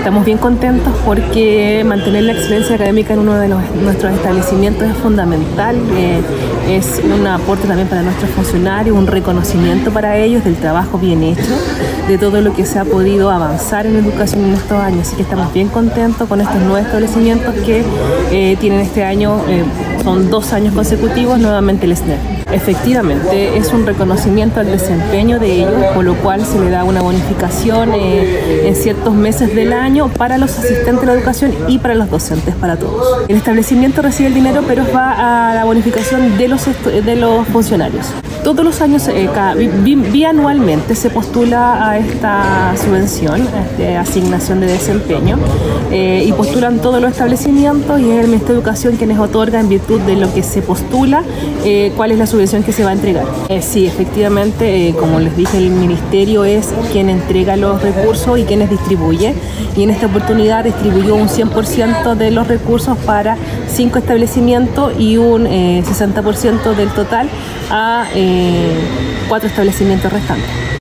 Estamos bien contentos porque mantener la excelencia académica en uno de nuestros establecimientos es fundamental. Es un aporte también para nuestros funcionarios, un reconocimiento para ellos del trabajo bien hecho, de todo lo que se ha podido avanzar en educación en estos años. Así que estamos bien contentos con estos nuevos establecimientos que tienen este año, son 2 años consecutivos, nuevamente el SNEP. Efectivamente, es un reconocimiento al desempeño de ellos, por lo cual se le da una bonificación en ciertos meses del año para los asistentes de la educación y para los docentes, para todos. El establecimiento recibe el dinero, pero va a la bonificación de los funcionarios. Todos los años, bianualmente, se postula a esta subvención, de asignación de desempeño, y postulan todos los establecimientos y es el Ministerio de Educación quienes otorga en virtud de lo que se postula cuál es la subvención que se va a entregar. Sí, efectivamente, como les dije, el Ministerio es quien entrega los recursos y quienes distribuye, y en esta oportunidad distribuyó un 100% de los recursos para 5 establecimientos y un 60% del total a 4 establecimientos restantes.